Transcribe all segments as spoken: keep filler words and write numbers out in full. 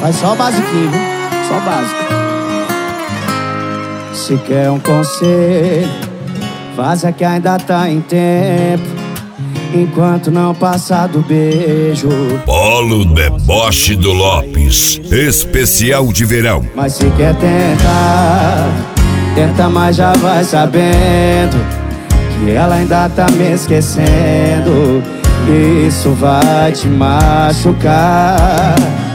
Faz só o basiquinho, viu? Só o básico. Se quer um conselho, faça que ainda tá em tempo, enquanto não passar do beijo. Polo Deboche do Lopes, especial de verão. Mas se quer tentar, tenta, mas já vai sabendo que ela ainda tá me esquecendo. Isso vai te machucar.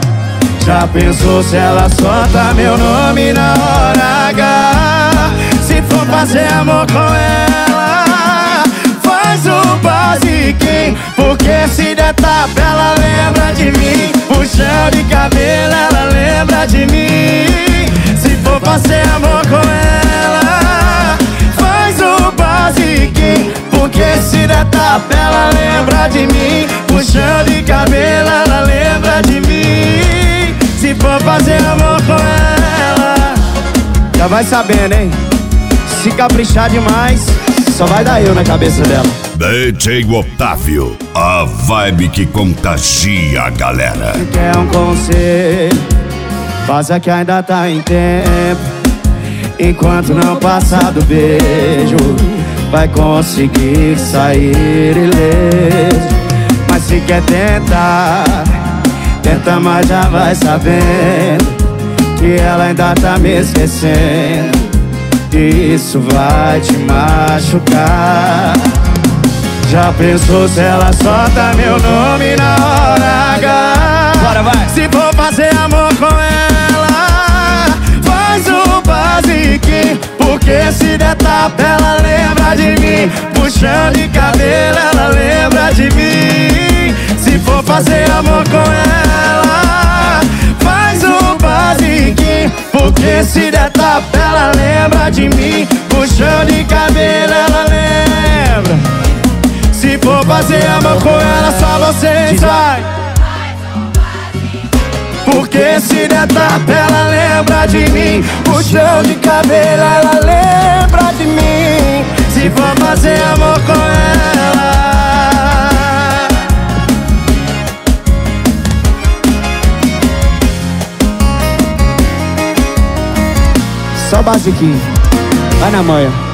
Já pensou se ela solta meu nome na hora H? Se for fazer amor com ela, faz o basiquinho, porque se der tapa ela lembra de mim. Puxão de cabelo ela lembra de mim. Se for fazer amor com ela, faz o basiquinho, porque se der tapa ela lembra de mim. Puxão de cabelo ela lembra de mim. Se for fazer amor com ela, já vai sabendo, hein? Se caprichar demais, só vai dar eu na cabeça dela. D J Otávio, a vibe que contagia a galera. Se quer um conselho, faça que ainda tá em tempo, enquanto não passar do beijo, vai conseguir sair ileso. Mas se quer tentar, tenta, mas já vai sabendo que ela ainda tá me esquecendo. Isso vai te machucar. Já pensou se ela solta meu nome na hora H? Bora, vai! Se for fazer amor com ela, faz o basiquinho, porque se der tapa ela lembra de mim. Puxão de cabelo ela lembra de mim. Se for fazer amor com ela, faz o basiquinho, porque se der tapa ela lembra de mim. Puxão de cabelo ela lembra. Se for fazer amor com ela, só você vai. Porque se der tapa ela lembra de mim. Puxão de cabelo ela lembra de mim. Se for fazer amor com ela, só basiquinho, vai na manhã.